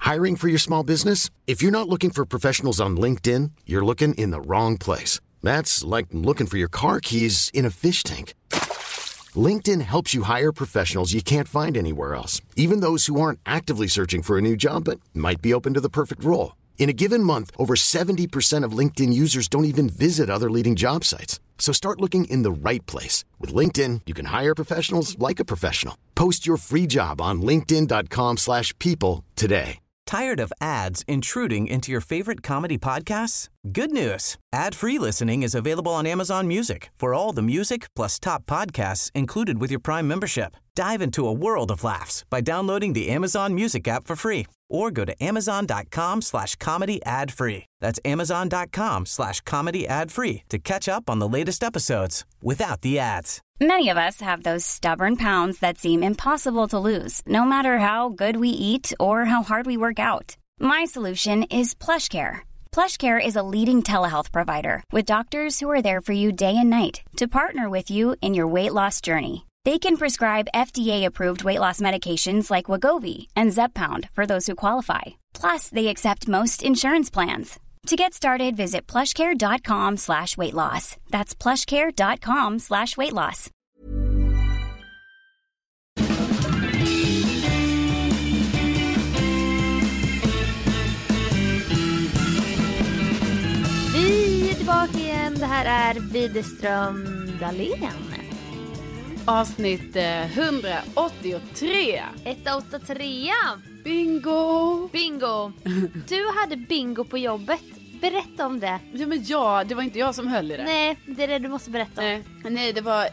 Hiring for your small business? If you're not looking for professionals on LinkedIn, you're looking in the wrong place. That's like looking for your car keys in a fish tank. LinkedIn helps you hire professionals you can't find anywhere else, even those who aren't actively searching for a new job but might be open to the perfect role. In a given month, over 70% of LinkedIn users don't even visit other leading job sites. So start looking in the right place. With LinkedIn, you can hire professionals like a professional. Post your free job on linkedin.com/people today. Tired of ads intruding into your favorite comedy podcasts? Good news. Ad-free listening is available on Amazon Music for all the music plus top podcasts included with your Prime membership. Dive into a world of laughs by downloading the Amazon Music app for free or go to amazon.com/comedy ad-free. That's amazon.com/comedy ad-free to catch up on the latest episodes without the ads. Many of us have those stubborn pounds that seem impossible to lose, no matter how good we eat or how hard we work out. My solution is PlushCare. PlushCare is a leading telehealth provider with doctors who are there for you day and night to partner with you in your weight loss journey. They can prescribe FDA-approved weight loss medications like Wegovy and Zepbound for those who qualify. Plus, they accept most insurance plans. To get started, visit plushcare.com/weightloss. That's plushcare.com/weightloss. Vi är tillbaka igen. Det här är Widerström Dahlén. Avsnitt 183. 183. Bingo. Du hade bingo på jobbet. Berätta om det. Ja, men det var inte jag som höll i det. Nej, det är det du måste berätta om. Nej, det var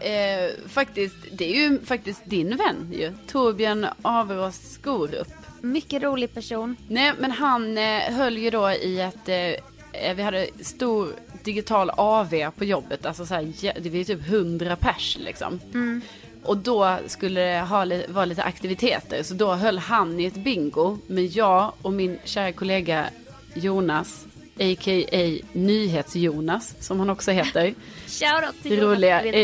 det är ju faktiskt din vän ju. Torbjörn Averås Skorup. Mycket rolig person. Nej, men han höll ju då i att vi hade stor digital AV på jobbet. Alltså så här, det var ju typ 100 pers liksom. Mm. Och då skulle det vara lite aktiviteter. Så då höll han i ett bingo med jag och min kära kollega Jonas, a.k.a. Nyhets-Jonas, som han också heter. Shoutout till det Jonas.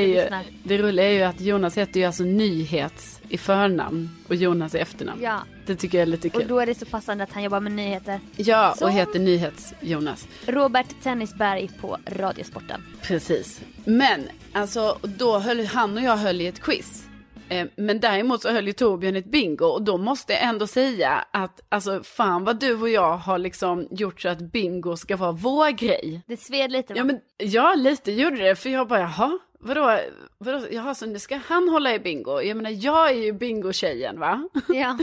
roliga är ju att Jonas heter ju alltså Nyhets i förnamn och Jonas i efternamn. Ja. Det tycker jag är lite kul. Och då är det så passande att han jobbar med nyheter. Ja, så. Och heter Nyhets-Jonas. Robert Tennisberg på Radiosporten. Precis. Men alltså, då höll han och jag höll i ett quiz. Men däremot så höll ju Torbjörn ett bingo. Och då måste jag ändå säga att alltså, fan vad du och jag har liksom gjort så att bingo ska vara vår grej. Det sved lite, va? Ja, men ja, lite gjorde det. För jag bara, jaha, vadå? Jaha, så nu ska han hålla i bingo. Jag menar, jag är ju bingo-tjejen, va? Ja.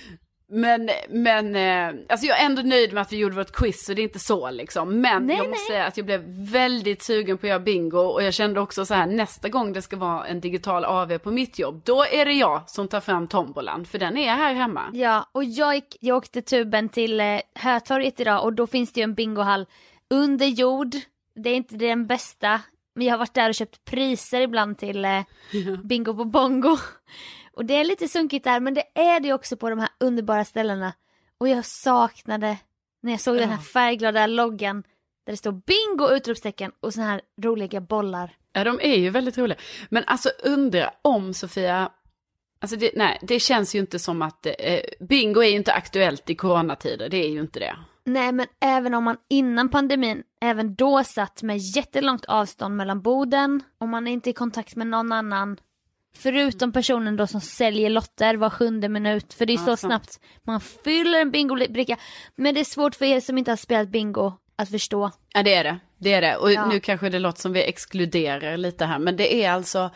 Men alltså jag är ändå nöjd med att vi gjorde vårt quiz, så det är inte så liksom. Men jag måste säga att jag blev väldigt sugen på att göra bingo. Och jag kände också så här, nästa gång det ska vara en digital AV på mitt jobb, då är det jag som tar fram tombolan, för den är här hemma. Ja, och jag åkte tuben till Hötorget idag, och då finns det ju en bingohall under jord. Det är inte den bästa, men jag har varit där och köpt priser ibland till bingo på bongo. Och det är lite sunkigt där, men det är det också på de här underbara ställena. Och jag saknade när jag såg den här färgglada loggan där det står bingo utropstecken och såna här roliga bollar. Ja, de är ju väldigt roliga. Men alltså undra om Sofia, alltså det känns ju inte som att bingo är ju inte aktuellt i coronatider, det är ju inte det. Nej, men även om man innan pandemin även då satt med jättelångt avstånd mellan borden, och man är inte i kontakt med någon annan förutom personen då som säljer lotter var 7:e minut, för det är så snabbt man fyller en bingobricka. Men det är svårt för er som inte har spelat bingo att förstå. Ja, det är det. Och nu kanske det låter som vi exkluderar lite här, men det är alltså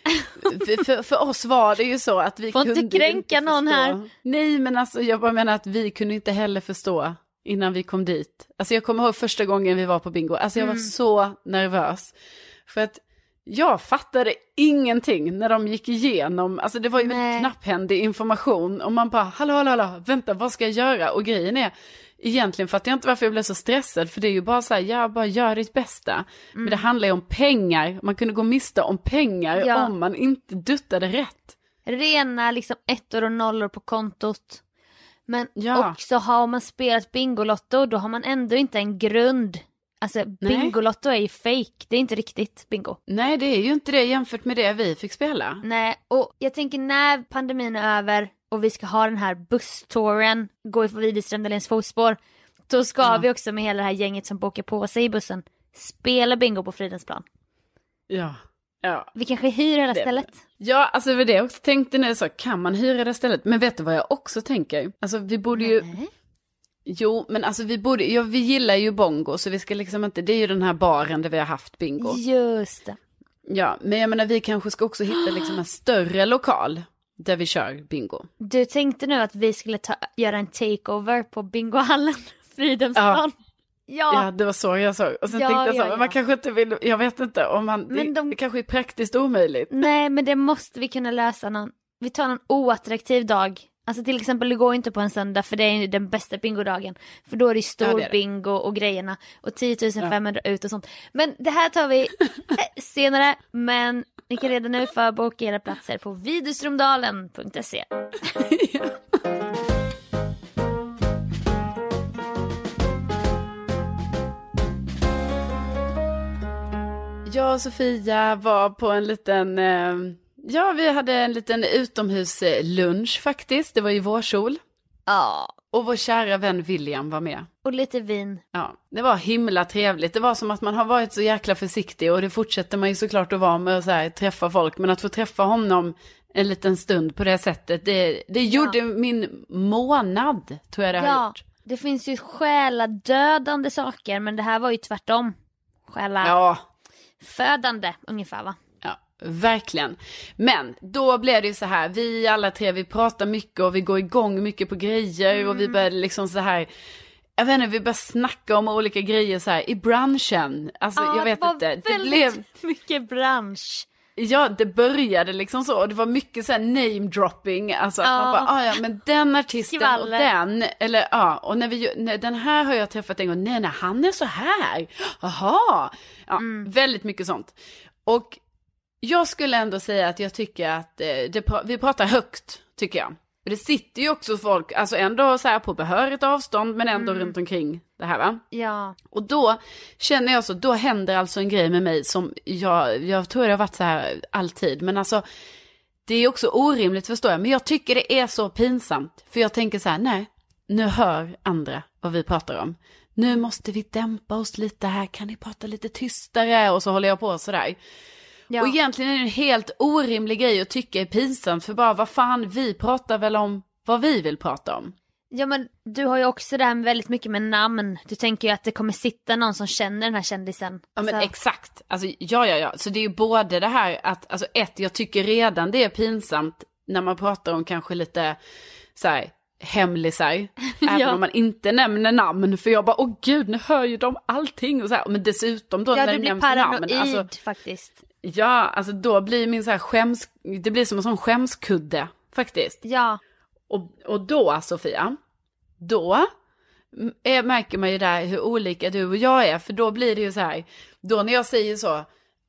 för oss var det ju så att vi får kunde inte kränka inte någon här. Nej, men alltså jag bara menar att vi kunde inte heller förstå innan vi kom dit. Alltså jag kommer ihåg första gången vi var på bingo. Alltså jag var så nervös för att jag fattade ingenting när de gick igenom. Alltså det var ju väldigt knapphändig information. Och man bara, hallå, vänta, vad ska jag göra? Och grejen är, egentligen fattar jag inte varför jag blev så stressad. För det är ju bara så här, bara gör ditt bästa. Men det handlar ju om pengar. Man kunde gå miste om pengar om man inte duttade rätt. Rena liksom 1 och 0 på kontot. Men också har man spelat bingolotto, då har man ändå inte en grund. Alltså bingolotto är ju fake, det är inte riktigt bingo. Nej, det är ju inte det jämfört med det vi fick spela. Nej, och jag tänker när pandemin är över och vi ska ha den här busstouren, gå i Widerström Dahléns fotspår, då ska vi också med hela det här gänget som bokar på sig i bussen spela bingo på Fridhemsplan. Ja. Vi kanske hyr hela stället. Ja, alltså det var det jag också tänkte nu, så kan man hyra det stället? Men vet du vad jag också tänker? Alltså vi borde ju... Jo, men alltså vi gillar ju bongo, så vi ska liksom inte, det är ju den här baren där vi har haft bingo. Just det. Ja, men jag menar vi kanske ska också hitta liksom en större lokal där vi kör bingo. Du tänkte nu att vi skulle göra en takeover på bingohallen Fridhemsplan. Ja, det var så jag såg. Och sen tänkte jag så, men man kanske inte vill, jag vet inte om man, det kanske är praktiskt omöjligt. Nej, men det måste vi kunna lösa vi tar någon oattraktiv dag. Alltså till exempel, det går inte på en söndag för det är ju den bästa bingodagen. För då är det stor bingo och grejerna. Och 10 500 ut och sånt. Men det här tar vi senare. Men ni kan redan nu förboka era platser på widerstromdalen.se. Jag och Sofia var på en liten... vi hade en liten utomhuslunch faktiskt. Det var ju vårsol. Ja. Och vår kära vän William var med. Och lite vin. Ja, det var himla trevligt. Det var som att man har varit så jäkla försiktig. Och det fortsätter man ju såklart att vara med och så här, träffa folk. Men att få träffa honom en liten stund på det sättet. Det gjorde min månad, tror jag det har gjort. Det finns ju själadödande saker. Men det här var ju tvärtom. Födande ungefär, va? Ja, verkligen. Men då blev det ju så här, vi alla tre, vi pratar mycket och vi går igång mycket på grejer och vi började liksom så här, jag vet inte, vi började snacka om olika grejer så här i branschen. Alltså jag vet inte. Det blev mycket bransch. Ja, det började liksom så. Och det var mycket så här name dropping. Alltså att man bara, men den artisten skvaller. Och den. Eller och när den här har jag träffat en gång. Nej, han är så här. Jaha. Ja, väldigt mycket sånt. Och jag skulle ändå säga att jag tycker att vi pratar högt, tycker jag. Det sitter ju också folk, alltså ändå så här på behörigt avstånd, men ändå runt omkring det här, va? Ja. Och då känner jag så, då händer alltså en grej med mig som jag tror det har varit så här alltid. Men alltså, det är också orimligt, förstår jag. Men jag tycker det är så pinsamt. För jag tänker så här, nej, nu hör andra vad vi pratar om. Nu måste vi dämpa oss lite här, kan ni prata lite tystare? Och så håller jag på sådär. Ja. Och egentligen är det en helt orimlig grej att tycka är pinsamt. För bara, vad fan, vi pratar väl om vad vi vill prata om. Ja, men du har ju också det här med väldigt mycket med namn. Du tänker ju att det kommer sitta någon som känner den här kändisen. Ja, men exakt. Alltså, ja. Så det är ju både det här att, alltså jag tycker redan det är pinsamt när man pratar om kanske lite så här hemlisar. Även om man inte nämner namn. För jag bara, åh gud, nu hör ju de allting. Och så här. Men dessutom då när det nämns namn. Ja, du blir paranoid faktiskt. Ja, alltså då blir min så här det blir som en sån skämskudde faktiskt. Ja. Och då, Sofia, märker man ju där hur olika du och jag är. För då blir det ju så här, då när jag säger så,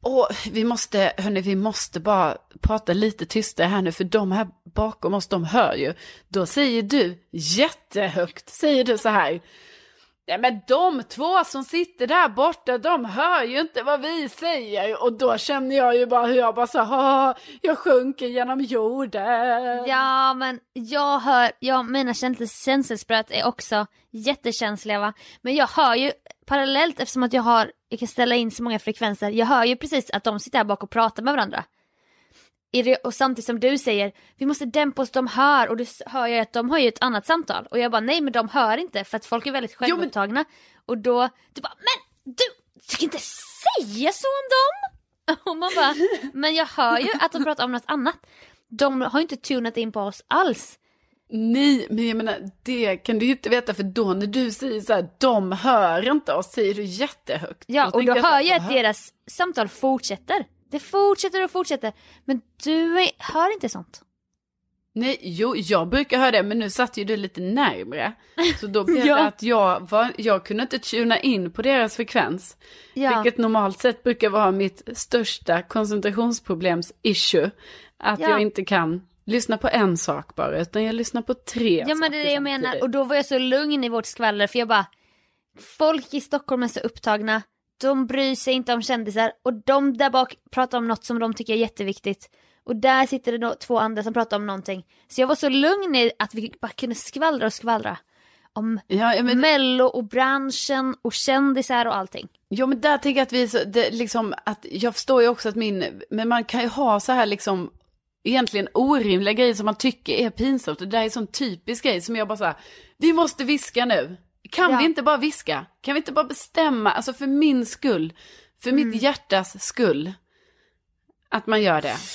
vi måste bara prata lite tystare här nu, för de här bakom oss, de hör ju. Då säger du jättehögt, säger du så här, ja, men de två som sitter där borta, de hör ju inte vad vi säger. Och då känner jag ju bara hur jag bara så, jag sjunker genom jorden. Ja, men mina känselspröt är också jättekänsliga, va? Men jag hör ju parallellt, eftersom att jag kan ställa in så många frekvenser. Jag hör ju precis att de sitter här bak och pratar med varandra. Och samtidigt som du säger, vi måste dämpa oss, de hör. Och du hör ju att de har ju ett annat samtal. Och jag bara, nej, men de hör inte, för att folk är väldigt självupptagna. Och då, du bara, men du kan inte säga så om dem. Och man bara, men jag hör ju att de pratar om något annat. De har ju inte tunat in på oss alls. Nej, men jag menar, det kan du ju inte veta, för då när du säger så här, de hör inte oss, säger du jättehögt. Ja, och då hör jag att deras samtal fortsätter. Det fortsätter och fortsätter. Men du hör inte sånt. Nej, jag brukar höra det, men nu satt ju du lite närmare. Så då blev det att jag kunde inte tuna in på deras frekvens. Ja. Vilket normalt sett brukar vara mitt största koncentrationsproblems issue. Att jag inte kan lyssna på en sak bara, utan jag lyssnar på 3. Ja, men det är det jag menar. Och då var jag så lugn i vårt skvaller, för jag bara, folk i Stockholm är så upptagna. De bryr sig inte om kändisar. Och de där bak pratar om något som de tycker är jätteviktigt. Och där sitter det då 2 andra som pratar om någonting. Så jag var så lugn i att vi bara kunde skvallra om Mello och branschen och kändisar och allting. Ja, men där tänker jag att liksom, att jag förstår ju också att men man kan ju ha så här liksom egentligen orimliga grejer som man tycker är pinsamt. Och det där är en sån typisk grej som jag bara så här, vi måste viska nu. Kan vi inte bara viska? Kan vi inte bara bestämma, alltså för min skull, för mitt hjärtas skull, att man gör det.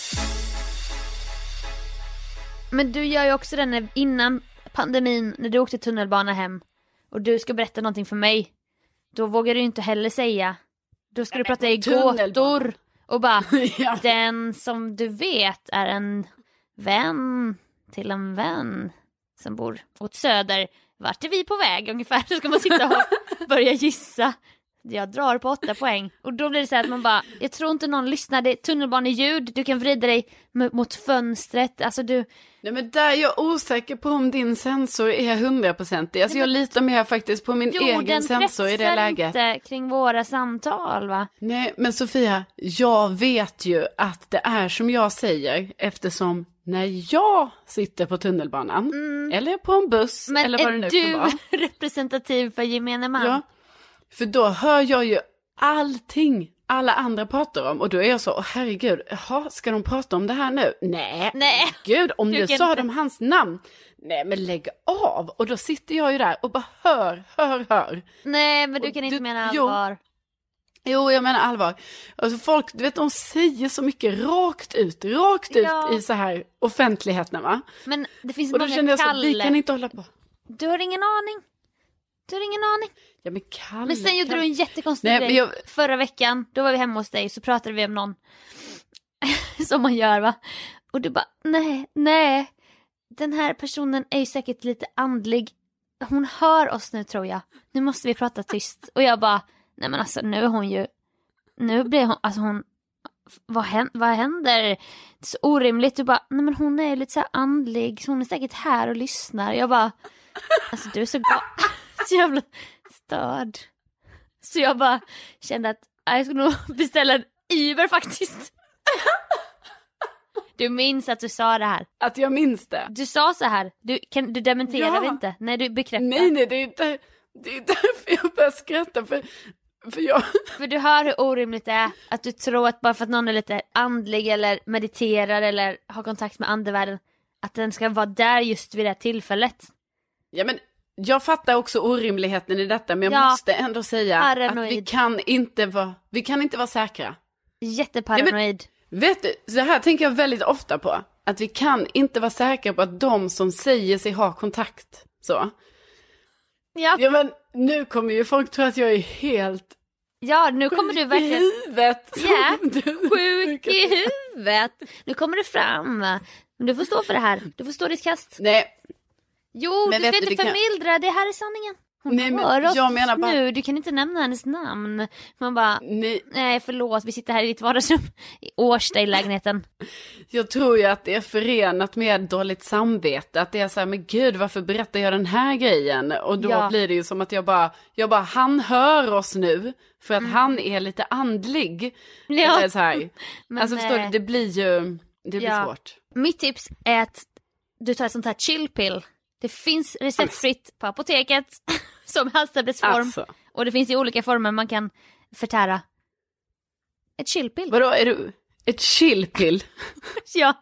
Men du gör ju också den innan pandemin, när du åkte tunnelbana hem och du ska berätta någonting för mig. Då vågar du inte heller säga. Då ska du prata i gåtor och bara, den som du vet är en vän till en vän som bor åt söder. Vart är vi på väg ungefär? Så ska man sitta och börja gissa. Jag drar på 8 poäng. Och då blir det så här att man bara, jag tror inte någon lyssnar. Det är tunnelbaneljud, du kan vrida dig mot fönstret. Alltså du... Nej, men där är jag osäker på om din sensor är 100%. Alltså jag litar mer faktiskt på min egen sensor i det läget. Inte kring våra samtal, va? Nej, men Sofia, jag vet ju att det är som jag säger, eftersom när jag sitter på tunnelbanan eller på en buss men eller vad det nu kan vara. Men är du representativ för gemene man? Ja, för då hör jag ju allting alla andra pratar om. Och då är jag så, herregud, ska de prata om det här nu? Nej. Gud, om du sa de hans namn. Nej, men lägg av. Och då sitter jag ju där och bara hör. Nej, men du kan inte mena allvar. Jo, jag menar allvar. Alltså folk, du vet, de säger så mycket rakt ut i så här offentligheten, va? Men det finns och då många kände jag så, Kalle. vi kan inte hålla på. Du har ingen aning. Ja, men Kalle. Men sen gjorde du en jättekonstig grej. Förra veckan, då var vi hemma hos dig, så pratade vi om någon som man gör, va? Och du bara, nej. Den här personen är ju säkert lite andlig. Hon hör oss nu, tror jag. Nu måste vi prata tyst. Och jag bara, nej men alltså nu blir hon, alltså hon, vad händer? Det är så orimligt. Du bara, nej men hon är lite så här andlig, så hon är säkert här och lyssnar. Jag bara, alltså du är så jävla störd. Så jag bara kände att jag skulle nog beställa en Uber faktiskt. Du minns att du sa det här. Att jag minns det. Du sa så här. Du dementerar inte. Nej, du bekräftar. Nej, det är därför jag börjar skratta. För du hör hur orimligt det är. Att du tror att bara för att någon är lite andlig eller mediterar eller har kontakt med andevärlden, att den ska vara där just vid det tillfället. Ja, men jag fattar också orimligheten i detta. Men jag måste ändå säga paranoid. Att vi kan inte vara säkra. Jätteparanoid. Ja, vet du, så här tänker jag väldigt ofta på. Att vi kan inte vara säkra på att de som säger sig ha kontakt. Så. Ja, men nu kommer ju folk tro att jag är helt... Ja, nu kommer du verkligen... i huvudet. Ja, sjuk i huvudet. Nu kommer det fram. Men du får stå för det här. Du får stå ditt kast. Nej. Jo, men du ska inte förmildra. Det här är sanningen. Hon hör oss jag menar bara... nu. Du kan inte nämna hennes namn. Man bara, nej förlåt. Vi sitter här i ditt vardagsrum i Årsta i lägenheten. Jag tror ju att det är förenat med dåligt samvete. Att det är så här, men gud, varför berättar jag den här grejen? Och då blir det ju som att jag bara, han hör oss nu. För att han är lite andlig. Ja. Eller så här. Men alltså förstår du, det blir svårt. Mitt tips är att du tar ett sånt här chill pill. Det finns receptfritt på apoteket som halstablettsform. Alltså. Och det finns i olika former man kan förtära. Ett chillpill. Vadå, är du ett chillpill? Ja.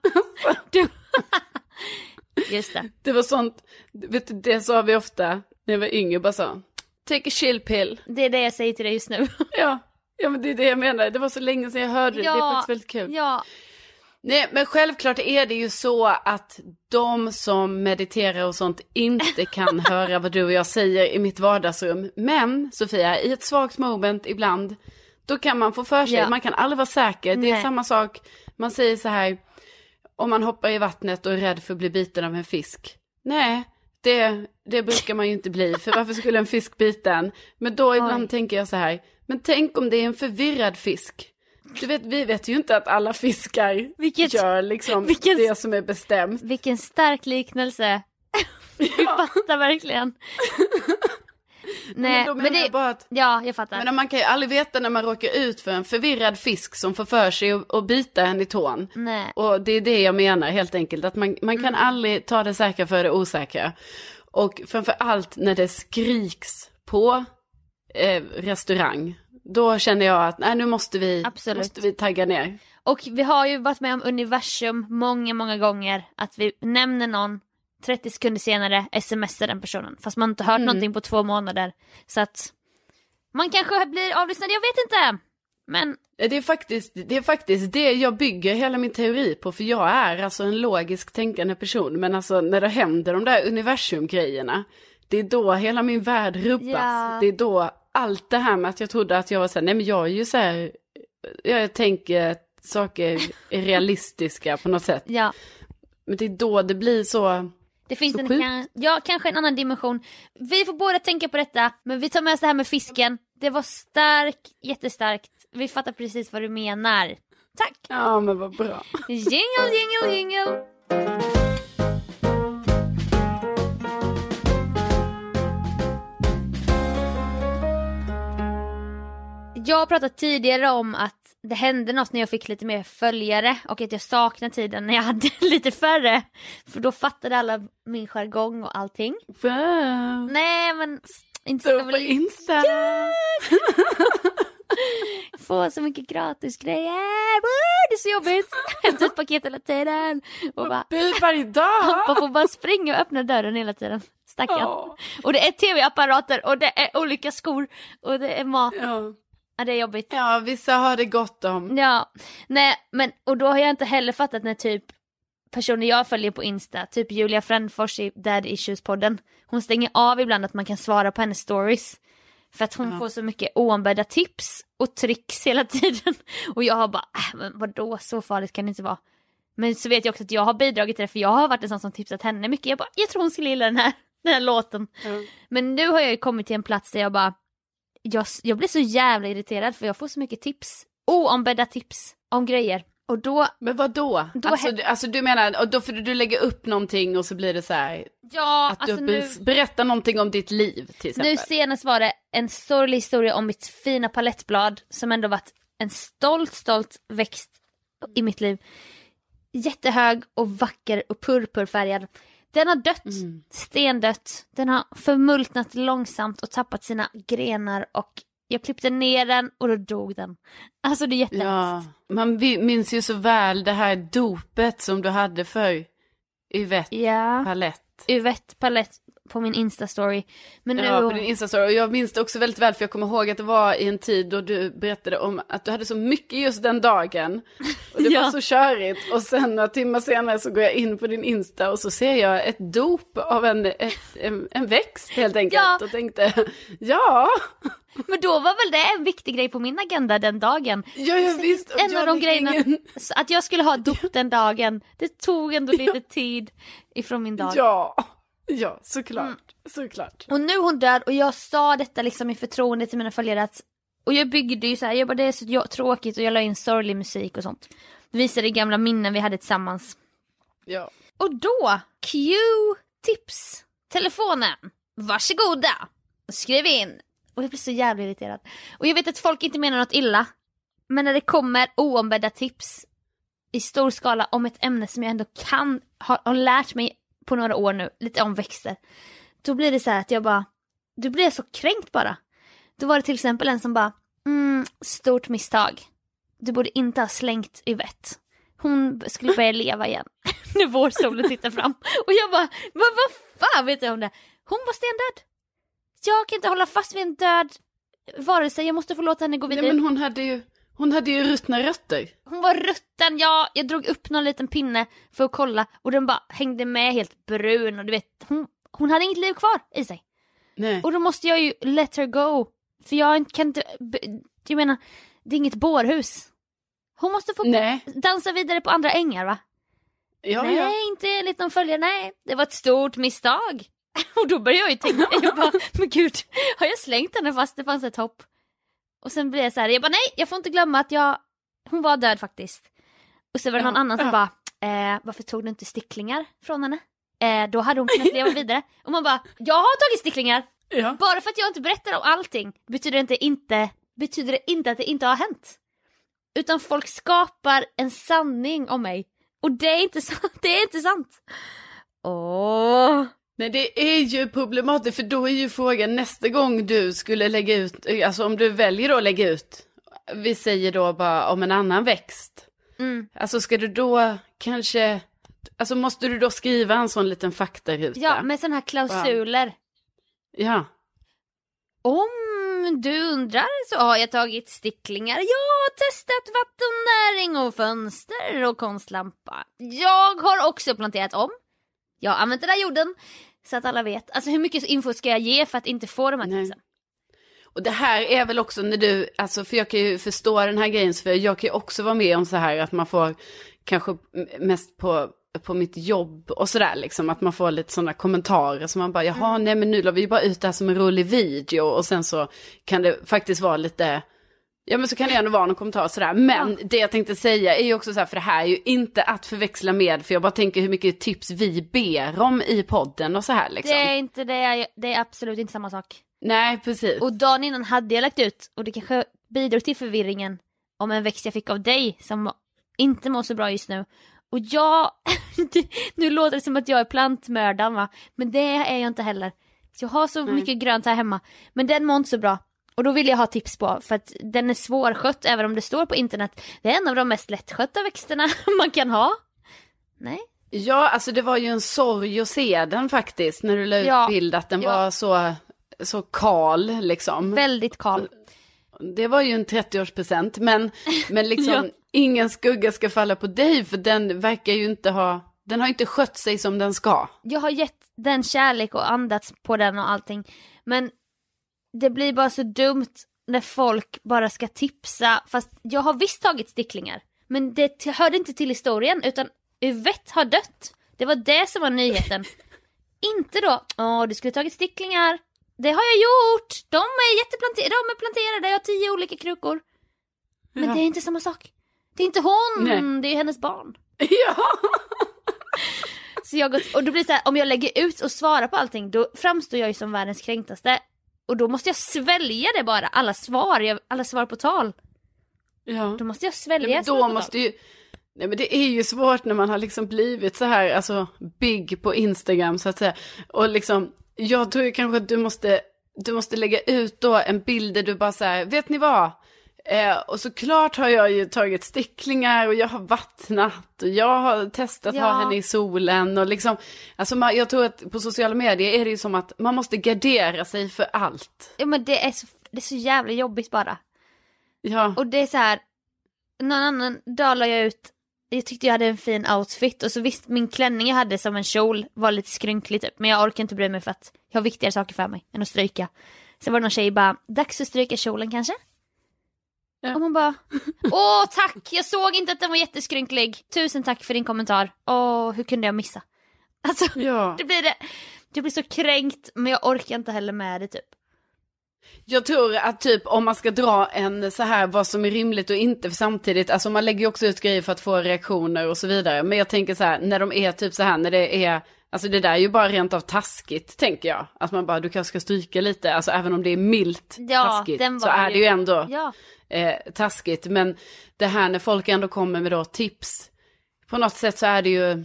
Just det. Det var sånt, vet du, det sa vi ofta när jag var yngre, bara så. Take a chillpill. Det är det jag säger till dig just nu. Ja, men det är det jag menar. Det var så länge sedan jag hörde det. Det är faktiskt väldigt kul. Ja. Nej, men självklart är det ju så att de som mediterar och sånt inte kan höra vad du och jag säger i mitt vardagsrum. Men, Sofia, i ett svagt moment ibland, då kan man få för sig. Man kan aldrig vara säker. Det är samma sak, man säger så här, om man hoppar i vattnet och är rädd för att bli biten av en fisk. Nej, det brukar man ju inte bli. För varför skulle en fisk bita en? Men då ibland tänker jag så här, men tänk om det är en förvirrad fisk. Du vet, vi vet ju inte att alla fiskar gör liksom det som är bestämt. Vilken stark liknelse. Vi fattar verkligen. Nej, då menar jag bara att... Ja, jag fattar. Men man kan ju aldrig veta när man råkar ut för en förvirrad fisk som får för sig att bita en i tån. Nej. Och det är det jag menar helt enkelt. Att man kan aldrig ta det säkra för det osäkra. Och framförallt när det skriks på restaurang. Då känner jag att nu måste vi tagga ner. Och vi har ju varit med om universum många gånger. Att vi nämner någon, 30 sekunder senare smsar den personen. Fast man inte hört någonting på 2 månader. Så att man kanske blir avlyssnad, jag vet inte. Men det är faktiskt det jag bygger hela min teori på. För jag är alltså en logisk tänkande person. Men alltså när det händer de där universumgrejerna, det är då hela min värld rubbas. Ja. Det är då allt det här med att jag trodde att jag var så här, nej men jag är ju så här, jag tänker saker är realistiska på något sätt. Ja. Men det är då det blir så. Det finns kanske en annan dimension. Vi får båda tänka på detta, men vi tar med oss det här med fisken. Det var jättestarkt. Vi fattar precis vad du menar. Tack. Ja, men vad bra. Jingle. Jag har pratat tidigare om att det hände något när jag fick lite mer följare och att jag saknar tiden när jag hade lite färre. För då fattade alla min jargong och allting. Wow. Nej, men inte så på Insta. Yes! Få så mycket gratis grejer. Det är så jobbigt. Hämta ut paket hela tiden. Och bara varje dag. Man får bara springa och öppna dörren hela tiden. Stackarn. Och det är tv-apparater och det är olika skor och det är mat. Ja, det är jobbigt. Ja, vissa har det gott om. Ja, nej, men och då har jag inte heller fattat när typ personer jag följer på Insta, typ Julia Frändfors i Dad Issues-podden, hon stänger av ibland att man kan svara på hennes stories. För att hon får så mycket oombedda tips och tricks hela tiden. Och jag har bara, men vadå, så farligt kan det inte vara. Men så vet jag också att jag har bidragit till det, för jag har varit en sån som tipsat henne mycket. Jag tror hon skulle gilla den här låten. Men nu har jag ju kommit till en plats där jag bara, jag blir så jävla irriterad för jag får så mycket tips. Oombedda tips om grejer. Och då... Men vadå? Alltså du menar, och då för du lägger upp någonting och så blir det så här... Ja, att alltså du berättar någonting om ditt liv till exempel. Nu senast var det en sorglig historia om mitt fina palettblad som ändå varit en stolt växt i mitt liv. Jättehög och vacker och purpurfärgad. Den har dött, stendött. Den har förmultnat långsamt och tappat sina grenar och jag klippte ner den och då dog den. Alltså det är jättehemskt. Ja, man minns ju så väl det här dopet som du hade för Yvette Palett. Yvette Palett på min Insta-story. Men nu... på din Insta-story. Och jag minns det också väldigt väl för jag kommer ihåg att det var i en tid då du berättade om att du hade så mycket just den dagen. Och det var så körigt. Och sen några timmar senare så går jag in på din Insta och så ser jag ett dop av en växt helt enkelt. Ja. Och tänkte, Men då var väl det en viktig grej på min agenda den dagen. Ja, visst. En av de grejerna, att jag skulle ha dop den dagen. Det tog ändå lite tid ifrån min dag. Ja, såklart. Och nu är hon död och jag sa detta liksom i förtroende till mina följare att, och jag byggde ju så här, jag bara det är så tråkigt och jag la in sorglig musik och sånt. Visade gamla minnen vi hade tillsammans. Ja. Och då, tips telefonen. Varsågoda. Skriv in. Och jag blir så jävla irriterad. Och jag vet att folk inte menar något illa. Men när det kommer oombedda tips i stor skala om ett ämne som jag ändå har lärt mig på några år nu, lite om växter. Då blir det så här att du blir så kränkt bara. Då var det till exempel en som bara, stort misstag. Du borde inte ha slängt Yvette. Hon skulle börja leva igen. När vårsolen tittar fram. Och jag bara, vad fan vet jag om det? Hon var stendöd. Jag kan inte hålla fast vid en död varelse. Jag måste få låta henne gå vidare. Nej, men hon hade ju ruttna rötter. Hon var rutten, jag drog upp någon liten pinne för att kolla. Och den bara hängde med helt brun. Och du vet, hon hade inget liv kvar i sig. Nej. Och då måste jag ju let her go. För jag kan inte, jag menar, det är inget bårhus. Hon måste få dansa vidare på andra ängar, va? Nej, inte enligt någon följare. Nej, det var ett stort misstag. Och då började jag ju tänka, jag bara, men gud, har jag slängt henne fast det fanns ett hopp? Och sen blev jag så här, jag bara nej, jag får inte glömma att hon var död faktiskt. Och så var det någon annan som bara, varför tog du inte sticklingar från henne? Då hade hon kunnat leva vidare. Och man bara, jag har tagit sticklingar. Ja. Bara för att jag inte berättar om allting betyder det inte att det inte har hänt. Utan folk skapar en sanning om mig. Och det är inte sant. Det är inte sant. Nej, det är ju problematiskt, för då är ju frågan nästa gång du skulle lägga ut, alltså om du väljer att lägga ut, vi säger då bara om en annan växt. Alltså ska du då kanske, alltså måste du då skriva en sån liten faktaruta? Ja, med sådana här klausuler. Ja. Om du undrar så har jag tagit sticklingar. Jag har testat vattennäring och fönster och konstlampa. Jag har också planterat om. Jag har använt den här jorden så att alla vet. Alltså hur mycket info ska jag ge för att inte få de här tipsen? Och det här är väl också när du, alltså för jag kan ju förstå den här grejen, för jag kan ju också vara med om så här att man får kanske mest på mitt jobb och sådär liksom, att man får lite sådana kommentarer som man bara, jaha, nej men nu la vi ju bara ut det här som en rolig video och sen så kan det faktiskt vara lite, ja men så kan det ändå vara någon kommentar sådär, men det jag tänkte säga är ju också så här, för det här är ju inte att förväxla med, för jag bara tänker hur mycket tips vi ber om i podden och så här liksom. Det är inte det, det är absolut inte samma sak. Nej, precis. Och dagen innan hade jag lagt ut, och det kanske bidrog till förvirringen, om en växt jag fick av dig som inte mår så bra just nu. Och nu låter det som att jag är plantmördaren, va? Men det är jag inte heller. Jag har så mycket grönt här hemma, men den mår inte så bra. Och då vill jag ha tips på, för att den är svårskött, även om det står på internet. Det är en av de mest lättskötta växterna man kan ha. Nej. Ja, alltså det var ju en sorg att se den faktiskt, när du la ut bild, att den var så kal liksom. Väldigt kal. Det var ju en 30-årspresent, men liksom ingen skugga ska falla på dig, för den verkar ju inte den har inte skött sig som den ska. Jag har gett den kärlek och andats på den och allting, men det blir bara så dumt när folk bara ska tipsa, fast jag har visst tagit sticklingar, men det hörde inte till historien, utan Yvette har dött. Det var det som var nyheten. Inte då, du skulle tagit sticklingar. Det har jag gjort. De är planterade. Jag har 10 olika krukor. Men det är inte samma sak. Det är inte hon. Nej. Det är hennes barn. Ja. Så och då blir det så här, om jag lägger ut och svarar på allting, då framstår jag ju som världens kränktaste. Och då måste jag svälja det bara. Alla svar på tal. Ja. Då måste jag svälja. Nej, men det är ju svårt när man har liksom blivit så här, alltså big på Instagram så att säga. Och liksom, jag tror ju kanske att du måste lägga ut då en bild där du bara så här, vet ni vad? Och såklart har jag ju tagit sticklingar och jag har vattnat och jag har testat att ha henne i solen och liksom, alltså jag tror att på sociala medier är det ju som att man måste gardera sig för allt. Ja, men det är så jävla jobbigt bara. Ja. Och det är så här, någon annan dag la jag ut, jag tyckte jag hade en fin outfit, och så visst, min klänning jag hade som en kjol var lite skrynklig typ, men jag orkar inte bry mig för att jag har viktigare saker för mig än att stryka. Så var det någon tjej bara, dags att stryka kjolen kanske? Ja. Och man bara, tack, jag såg inte att den var jätteskrynklig. Tusen tack för din kommentar. Hur kunde jag missa? Alltså, det blir så kränkt, men jag orkar inte heller med det typ. Jag tror att typ om man ska dra en så här vad som är rimligt och inte, för samtidigt, alltså man lägger ju också ut grejer för att få reaktioner och så vidare. Men jag tänker så här, när de är typ så här, när det är, alltså det där är ju bara rent av taskigt, tänker jag. Att man bara, du kanske ska stryka lite, alltså även om det är milt taskigt, så är det ju ändå taskigt. Men det här när folk ändå kommer med då tips, på något sätt så är det ju,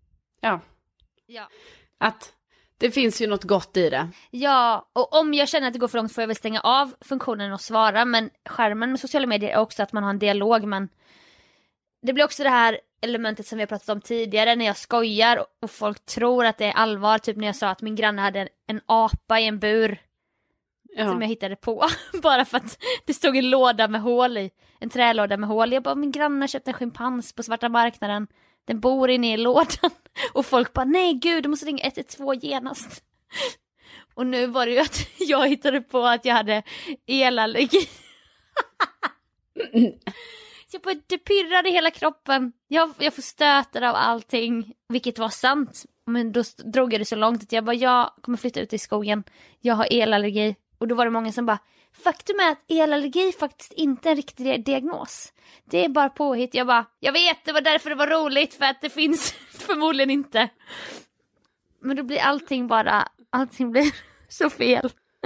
att det finns ju något gott i det. Ja, och om jag känner att det går för långt får jag väl stänga av funktionen och svara. Men skärmen med sociala medier är också att man har en dialog. Men det blir också det här elementet som vi har pratat om tidigare, när jag skojar och folk tror att det är allvar. Typ när jag sa att min granne hade en apa i en bur som jag hittade på. Bara för att det stod en låda med hål i. En trälåda med hål. Jag bara, min granne köpte en schimpans på svarta marknaden. Den bor inne i lådan. Och folk bara, nej gud, du måste ringa 112 genast. Och nu var det ju att jag hittade på att jag hade elallergi. Jag bara, det pirrade i hela kroppen. Jag får stötar av allting. Vilket var sant. Men då drog jag det så långt att jag bara, jag kommer flytta ut i skogen. Jag har elallergi. Och då var det många som bara, faktum är att elallergi faktiskt inte är en riktig diagnos. Det är bara påhitt. Jag bara, jag vet, det var därför det var roligt, för att det finns förmodligen inte. Men då blir allting blir så fel.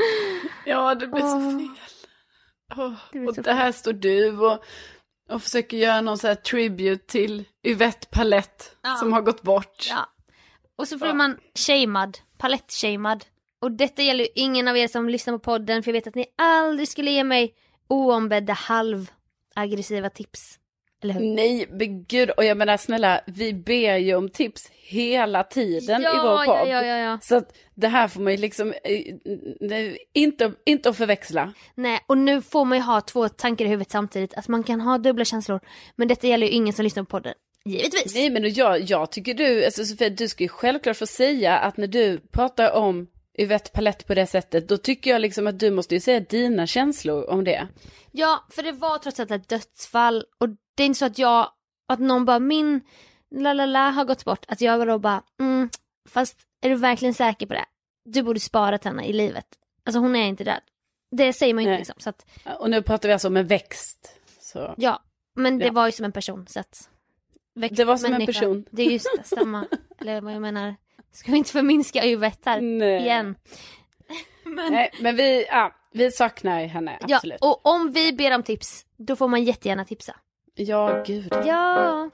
Ja, det blir så fel. Och det här står du och försöker göra någon så här tribute till Yvette Palette som har gått bort. Ja. Och så blir man shamed, palett-shamed. Och detta gäller ju ingen av er som lyssnar på podden, för jag vet att ni aldrig skulle ge mig oombedda halvaggressiva tips. Eller hur? Nej, men gud. Och jag menar snälla, vi ber ju om tips hela tiden i vår podd. Ja. Så att det här får man ju liksom inte att förväxla. Nej, och nu får man ju ha 2 tankar i huvudet samtidigt. Att man kan ha dubbla känslor. Men detta gäller ju ingen som lyssnar på podden. Givetvis. Nej, men jag tycker du, alltså Sofia, du ska ju självklart få säga att när du pratar om Yvette Palette på det sättet, då tycker jag liksom att du måste ju säga dina känslor om det. Ja, för det var trots allt ett dödsfall. Och det är inte så att någon bara, min har gått bort. Att jag då bara, fast är du verkligen säker på det? Du borde spara henne i livet. Alltså hon är inte död. Det säger man ju inte liksom. Så att, och nu pratar vi alltså om en växt. Så. Ja, men det var ju som en person. Så att, det var som en person. Det är just samma, eller vad jag menar. Ska vi inte förminska Yvette här igen? Men vi saknar henne, absolut. Ja, och om vi ber om tips, då får man jättegärna tipsa. Ja, gud. Ja.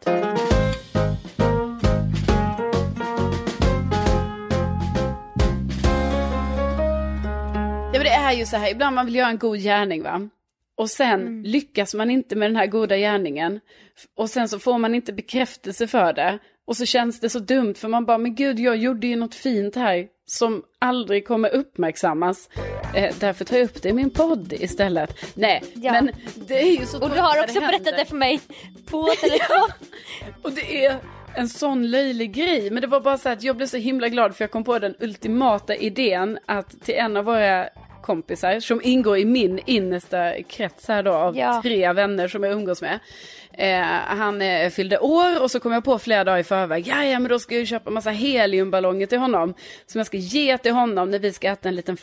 Ja, men det är ju så här, ibland man vill göra en god gärning, va? Och sen lyckas man inte med den här goda gärningen. Och sen så får man inte bekräftelse för det. Och så känns det så dumt, för man bara, men gud, jag gjorde ju något fint här som aldrig kommer uppmärksammas. Därför tar jag upp det i min podd istället. Nej, men det är ju så. Och du har också berättat det för mig på telefon. Och det är en sån löjlig grej. Men det var bara så att jag blev så himla glad, för jag kom på den ultimata idén att till en av våra kompisar som ingår i min innersta krets här då av 3 vänner som jag umgås med. Han fyllde år och så kom jag på flera dagar i förväg. Ja, men då ska jag köpa massa heliumballonger till honom som jag ska ge till honom när vi ska äta en liten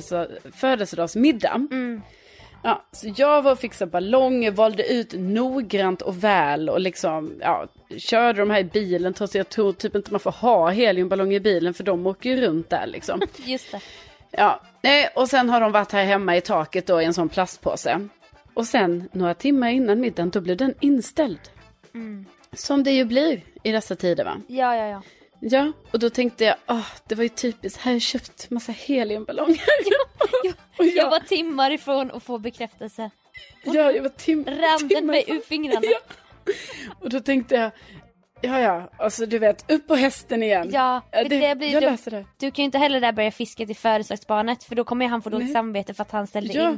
födelsedagsmiddag. Ja, så jag var och fixade ballonger, valde ut noggrant och väl och liksom, körde de här i bilen, trots att jag tror typ inte man får ha heliumballonger i bilen, för de åker ju runt där liksom. Just det. Ja, och sen har de varit här hemma i taket då i en sån plastpåse. Och sen några timmar innan middagen då blev den inställd. Som det ju blir i dessa tider, va? Ja. Ja, och då tänkte jag, det var ju typiskt, här har jag köpt massa heliumballonger. Jag var timmar ifrån att få bekräftelse. Ja, jag var timmar mig ur fingrarna. Ja. Och då tänkte jag, alltså du vet, upp på hästen igen. Ja, det blir jag läser det. Du kan ju inte heller där börja fiska till födelsedagsbarnet, för då kommer han få dåligt samvete för att han ställde in.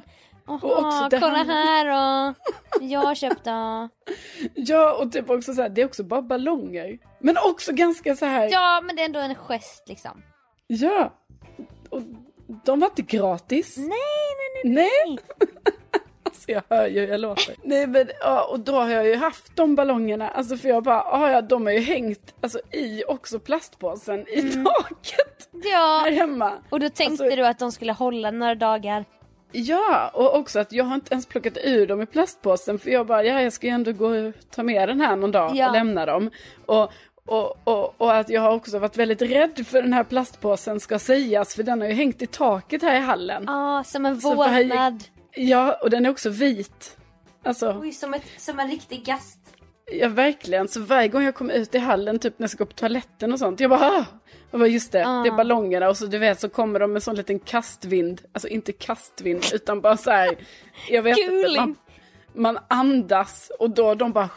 Kolla här och jag köpte. Ja, och typ också så här, det är också bara ballonger. Men också ganska så här. Ja, men det är ändå en gest liksom. Ja, och de var inte gratis. Nej. Alltså jag hör ju, jag låter. Nej, men och då har jag ju haft de ballongerna. Alltså för jag bara, de har ju hängt alltså, i också plastpåsen i taket. Ja. Här hemma. Och då tänkte du att de skulle hålla några dagar. Ja, och också att jag har inte ens plockat ur dem i plastpåsen. För jag bara, jag ska ju ändå gå och ta med den här någon dag och lämna dem. Och att jag har också varit väldigt rädd för den här plastpåsen ska sägas. För den har ju hängt i taket här i hallen. Som en vålnad. Ja, och den är också vit. Alltså, oj, som en riktig gast. Ja, verkligen. Så varje gång jag kommer ut i hallen, typ när jag ska gå på toaletten och sånt, jag bara, just det, det är ballongerna. Och så du vet, så kommer de med sån liten kastvind. Alltså inte kastvind, utan bara så här, jag vet inte, man andas och då de bara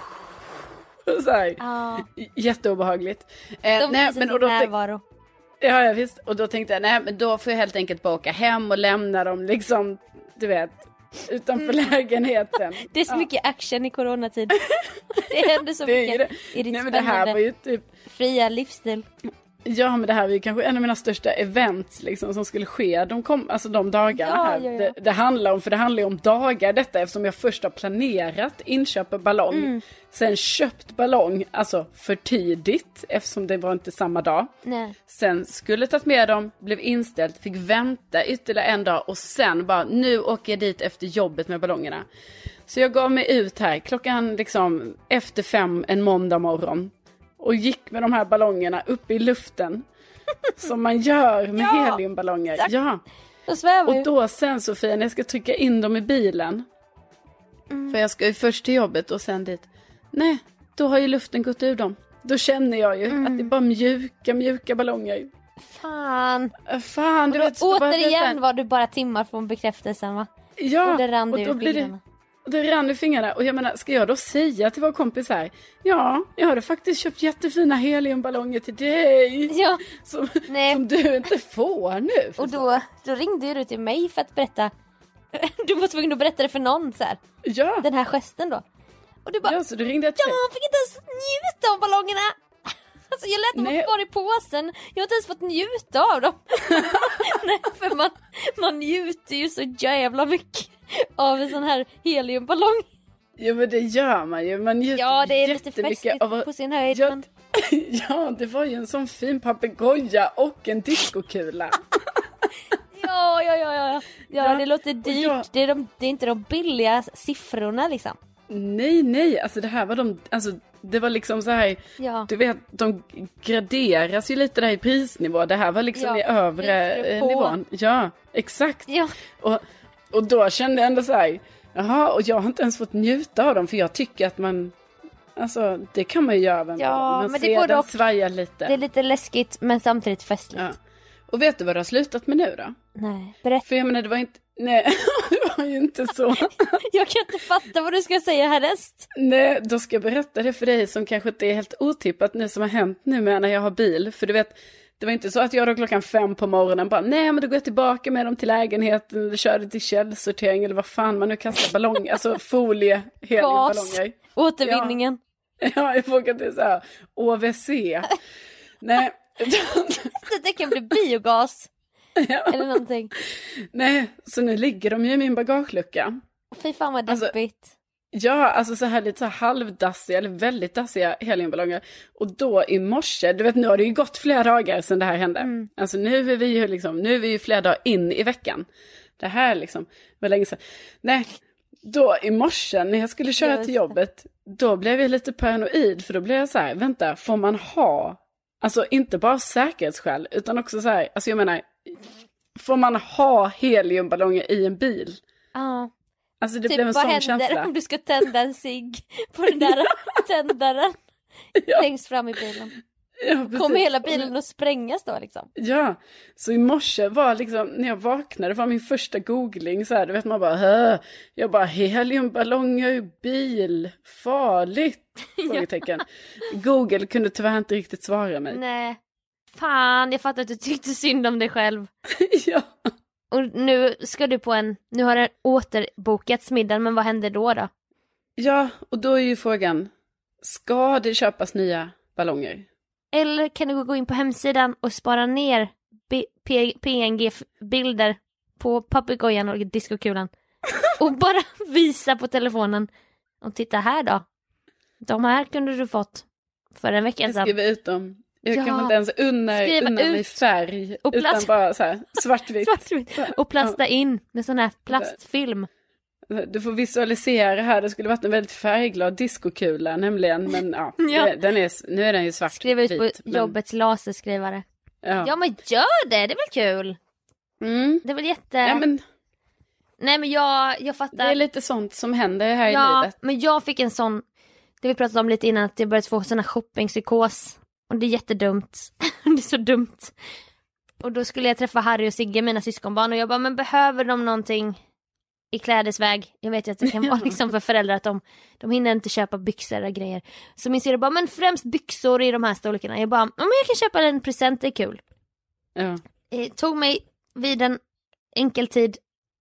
så här, jätteobehagligt. Nej, men och då närvaro. Ja, visst. Och då tänkte jag, nej, men då får jag helt enkelt bara åka hem och lämna dem liksom, du vet, utanför lägenheten. Det är så mycket action i coronatid. Det händer så mycket i ditt men det här var ju typ fria livsstil. Ja, men det här var ju kanske en av mina största events liksom, som skulle ske. De dagarna här. Ja. Det handlar ju om dagar detta, eftersom jag först har planerat inköp av ballong. Sen köpt ballong, alltså för tidigt, eftersom det var inte samma dag. Nej. Sen skulle tagit med dem, blev inställt, fick vänta ytterligare en dag och sen bara, nu åker jag dit efter jobbet med ballongerna. Så jag gav mig ut här, klockan liksom efter 5 en måndag morgon. Och gick med de här ballongerna upp i luften. Som man gör med heliumballonger. Exakt. Ja. Jag svävar ju. Och då sen Sofia, när jag ska trycka in dem i bilen. För jag ska ju först till jobbet och sen dit. Nej, då har ju luften gått ur dem. Då känner jag ju att det är bara mjuka ballonger. Fan, du vet. Återigen var du bara timmar från bekräftelsen, va? Ja, och det rann och då blir det rann i fingrarna. Och jag menar, ska jag då säga till vår kompis här, ja, jag hade faktiskt köpt jättefina heliumballonger till dig. Ja. Som du inte får nu. Och då ringde du till mig för att berätta. Du var tvungen att berätta det för någon så här. Ja. Den här gesten då. Och du bara, ja, så du ringde till mig. Jag fick inte ens njuta av ballongerna. Alltså jag lät dem vara kvar i påsen. Jag har inte ens fått njuta av dem. Nej, för man njuter ju så jävla mycket av en sån här heliumballong. Ja, men det gör man ju. Man njuter ja, det är lite festligt på sin höjd. Ja, det var ju en sån fin papegoja och en diskokula. Ja, det låter dyrt. Det är inte de billiga siffrorna liksom. Nej, alltså det här var det var liksom så här, du vet, de graderas ju lite där i prisnivå. Det här var liksom i övre nivån. Ja, exakt. Ja. Och då kände jag ändå så här, jaha, och jag har inte ens fått njuta av dem, för jag tycker att man, alltså det kan man ju göra. Ja, men det den svajar lite. Det är lite läskigt, men samtidigt festligt. Ja. Och vet du vad det har slutat med nu då? Nej, berätta. För jag menar, det var ju inte så. Jag kan inte fatta vad du ska säga härnäst. Nej, då ska jag berätta det för dig som kanske inte är helt otippat nu, som har hänt nu med när jag har bil. För du vet, det var inte så att jag då 5:00 på morgonen bara, nej men då går jag tillbaka med dem till lägenheten eller körde till källsortering eller vad fan man nu kastar ballonger, alltså folie, heliumballonger. Återvinningen. Ja, jag får inte så här, OVC. Nej. Det kan bli biogas. Ja. Eller någonting. Nej, så nu ligger de ju i min bagagelucka. Fy fan vad deppigt. Ja, alltså så här lite så här halvdassiga eller väldigt dassiga heliumballonger. Och då i morse, du vet, nu har det ju gått flera dagar sedan det här hände. Alltså nu är vi ju flera dagar in i veckan. Det här liksom var länge sedan. Nej, då i morse när jag skulle köra till jobbet, då blev jag lite paranoid, för då blev jag så här, vänta, får man ha, alltså inte bara säkerhetsskäl utan också så här, alltså jag menar, får man ha heliumballonger i en bil? Ja. Alltså det blev en sån känsla. Vad händer om du ska tända en cigg på den där tändaren längst fram i bilen? Ja, kommer hela bilen att sprängas då liksom? Ja, så i morse var liksom, när jag vaknade, var min första googling så här, du vet, man bara, jag bara, heliumballonger, bil, farligt, frågetecken. Google kunde tyvärr inte riktigt svara mig. Nej, fan, jag fattar att du tyckte synd om dig själv. Ja. Och nu ska du nu har det återbokats middagen, men vad händer då? Ja, och då är ju frågan, ska det köpas nya ballonger? Eller kan du gå in på hemsidan och spara ner PNG-bilder på papegojan och diskokulan och bara visa på telefonen och titta här då. De här kunde du fått för en vecka sedan. Jag skriver ut dem. Jag kan inte ens unna mig färg och utan bara så här, svartvitt. Och plasta in med sån här plastfilm. Du får visualisera här, det skulle varit en väldigt färgglad diskokula nämligen, men nu är den ju svart. Skriva ut på jobbets laserskrivare. Ja, men gör det är väl kul. Det är väl Nej men jag fattar. Det är lite sånt som händer här i livet. Men jag fick en sån, det vi pratade om lite innan, att jag började få sån här shoppingpsykos. Och det är jättedumt. Det är så dumt. Och då skulle jag träffa Harry och Sigge, mina syskonbarn, och jag bara, men behöver de någonting i klädesväg? Jag vet ju att det kan vara liksom för föräldrar att de hinner inte köpa byxor och grejer. Så min syrra bara, men främst byxor i de här storlekarna. Jag bara, men jag kan köpa en present, det är kul. Ja. Tog mig vid en enkeltid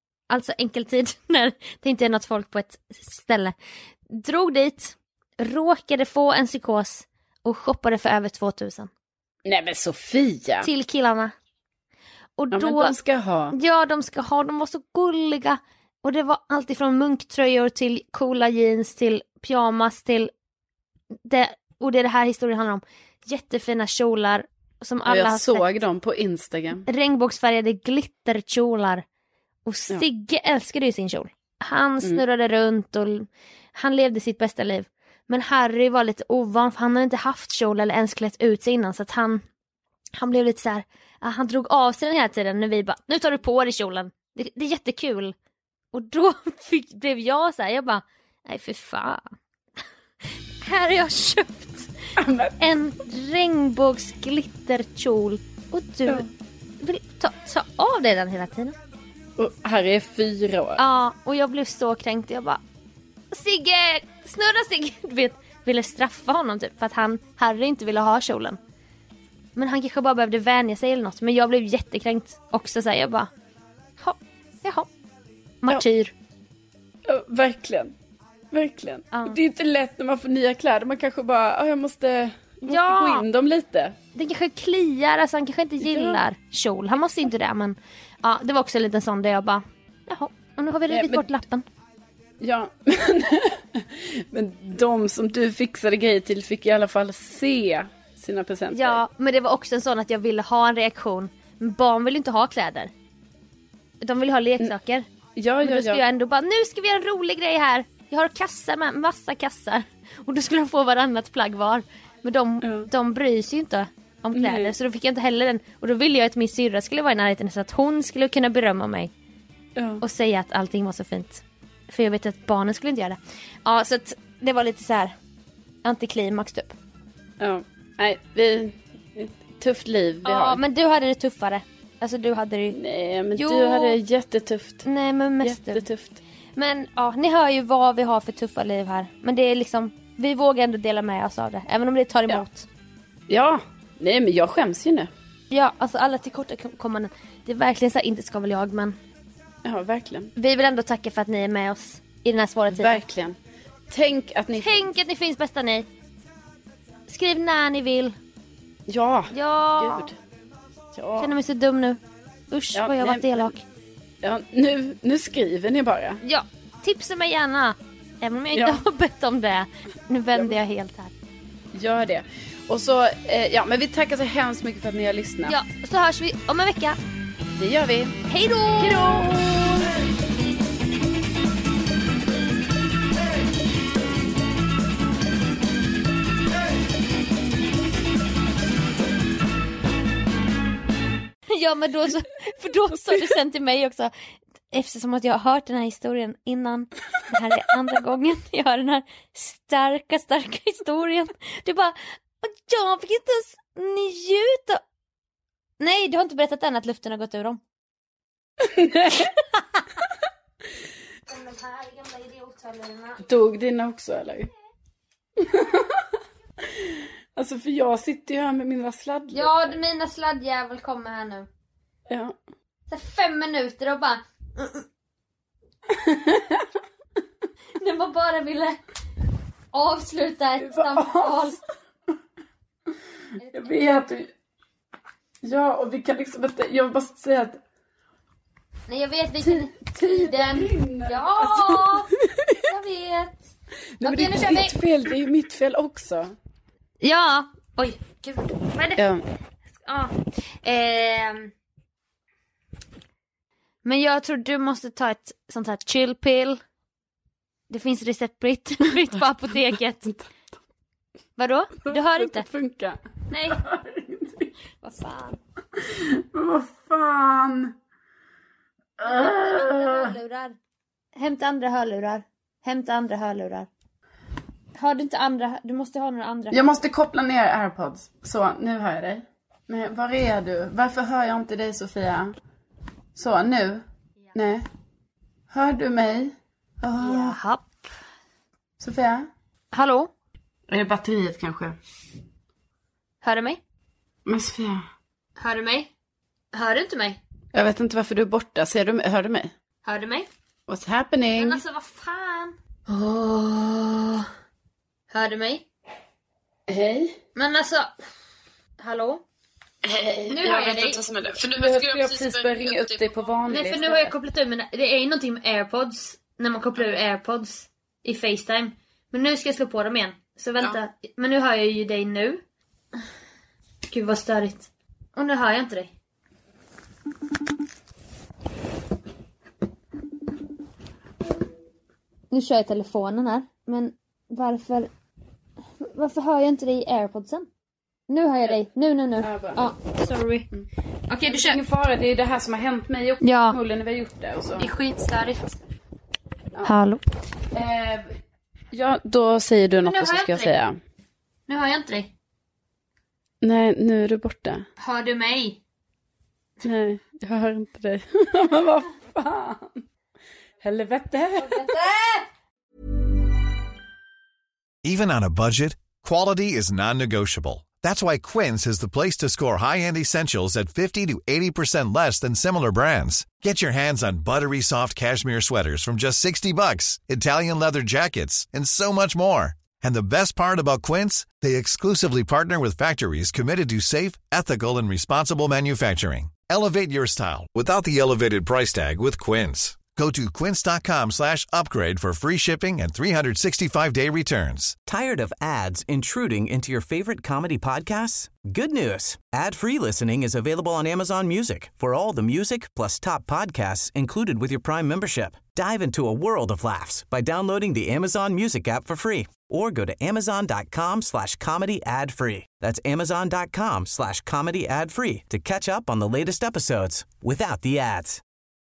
när det inte är något folk på ett ställe. Drog dit, råkade få en psykos och shoppade för över 2000. Nej men Sofia! Till killarna. Och då, men de ska ha. Ja, de ska ha. De var så gulliga. Och det var allt ifrån munktröjor till coola jeans till pyjamas till det. Och det är det här historien handlar om. Jättefina kjolar som alla har sett. Jag såg dem på Instagram. Regnbågsfärgade glitterkjolar. Och Sigge älskade ju sin kjol. Han snurrade runt och han levde sitt bästa liv. Men Harry var lite ovan, för han hade inte haft kjol eller ens klätt ut sig innan. Så att han blev lite så här, Han drog av sig den hela tiden när vi bara, nu tar du på dig kjolen. Det är jättekul. Och då blev jag så här, jag bara, nej för fan. Här har jag köpt en regnbågsglitterkjol och du vill ta av dig den hela tiden. Och här är 4 år. Ja, och jag blev så kränkt. Jag bara, Sigge, snurra Sigge. Du vet, ville straffa honom typ för att Harry inte ville ha kjolen. Men han kanske bara behövde vänja sig eller något. Men jag blev jättekränkt också så här, jag bara, jaha. Martyr. Ja, verkligen. Verkligen. Ja. Det är inte lätt när man får nya kläder. Man kanske bara, jag måste gå in dem lite. Det kanske kliar, alltså han kanske inte gillar kjol. Han måste inte det, men ja, det var också en liten sån där jag bara, jaha, och nu har vi rivit bort lappen. Ja, men de som du fixade grejer till fick i alla fall se sina presenter. Ja, men det var också en sån att jag ville ha en reaktion. Men barn vill inte ha kläder. De vill ha leksaker. Ja. Då skulle jag ändå bara, nu ska vi göra en rolig grej här. Jag har kassar med, massa kassar. Och då skulle de få varannat plagg var. Men de bryr sig ju inte om kläder. Nej. Så då fick jag inte heller den. Och då ville jag att min syrra skulle vara i närheten så att hon skulle kunna berömma mig. Och säga att allting var så fint. För jag vet att barnen skulle inte göra det. Ja, så att det var lite så här antiklimax typ. Ja, nej, tufft liv vi har. Ja, men du hade det tuffare. Alltså du hade det ju... Nej, men du hade det jättetufft. Nej, men mest jättetufft. Men ja, ni hör ju vad vi har för tuffa liv här. Men det är liksom, vi vågar ändå dela med oss av det. Även om det tar emot. Ja, nej men jag skäms ju nu. Ja, alltså alla tillkortakommanden. Det är verkligen så här, inte ska väl jag, men... Ja, verkligen. Vi vill ändå tacka för att ni är med oss i den här svåra tiden. Verkligen. Tänk att ni finns, bästa ni. Skriv när ni vill. Ja, Gud. Ja. Jag känner mig så dum nu. Usch, vad jag har varit elak. Ja, nu skriver ni bara. Ja, tipsa mig gärna. Även om jag inte har bett om det. Nu vänder jag helt här. Gör det. Och så, men vi tackar så hemskt mycket för att ni har lyssnat. Ja, så hörs vi om en vecka. Det gör vi. Hej då! Hej då! Ja, men då så, för då sa du sen till mig också, eftersom att jag har hört den här historien innan, det här är andra gången jag hör den här starka historien. Du bara, jag fick inte ens njuta. Nej, du har inte berättat än att luften har gått ur dem. Nej. De här gamla idiothörlurarna. Dog dina också, eller? Alltså, för jag sitter ju här med mina sladdar. Ja, mina sladdjävel kommer här nu. Ja. Så 5 minuter och bara... När man bara ville avsluta ett samtal. Jag vet. Ja, och vi kan liksom inte... Jag vill bara säga att... Nej, jag vet vilken tiden... Ja, jag vet. Nej, men det är ditt fel, det är ju mitt fel också. Ja, oj, gud. Vad är det? Ja. Men jag tror du måste ta ett sånt här chill pill. Det finns receptfritt på apoteket. Vadå? Du hör inte? Det funkar. Nej. Vad fan? Men vad fan? Hörlurar. Hämta andra hörlurar. Har du inte andra? Du måste ha några andra. Jag måste koppla ner AirPods. Så, nu hör jag dig. Men var är du? Varför hör jag inte dig, Sofia? Så, nu? Ja. Nej. Hör du mig? Jaha. Sofia? Hallå? Är det batteriet kanske? Hör du mig? Men Sofia? Hör du mig? Hör du inte mig? Jag vet inte varför du är borta. Hör du mig? Hör du mig? What's happening? Men alltså, vad fan? Hör du mig? Hej. Men alltså... Hallå? Hej. Nu hör jag dig. För nu ska jag precis börja ringa upp dig på vanligt. Nej, för nu har jag kopplat ur mina... Det är ju någonting med AirPods. När man kopplar ur AirPods i FaceTime. Men nu ska jag slå på dem igen. Så vänta. Ja. Men nu hör jag ju dig nu. Gud, vad störigt. Och nu hör jag inte dig. Nu kör jag telefonen här. Men varför hör jag inte dig i AirPodsen? Nu hör jag dig. Nu. Ja, sorry. Okej, du kör. Ingen fara, det är det här som har hänt mig också. Ja. När vi har gjort det och så. Det är skitstörigt. Ja. Hallå. Ja, då säger du något och så ska jag säga. Nu hör jag inte dig. Nej, nu är du borta. Hör du mig? Nej, jag hör inte dig. Men vad fan? Helvete! Even on a budget, quality is non-negotiable. That's why Quince is the place to score high-end essentials at 50 to 80% less than similar brands. Get your hands on buttery soft cashmere sweaters from just $60, Italian leather jackets, and so much more. And the best part about Quince, they exclusively partner with factories committed to safe, ethical, and responsible manufacturing. Elevate your style without the elevated price tag with Quince. Go to quince.com/upgrade for free shipping and 365-day returns. Tired of ads intruding into your favorite comedy podcasts? Good news. Ad-free listening is available on Amazon Music for all the music plus top podcasts included with your Prime membership. Dive into a world of laughs by downloading the Amazon Music app for free or go to amazon.com/comedy ad-free. That's amazon.com/comedy ad-free to catch up on the latest episodes without the ads.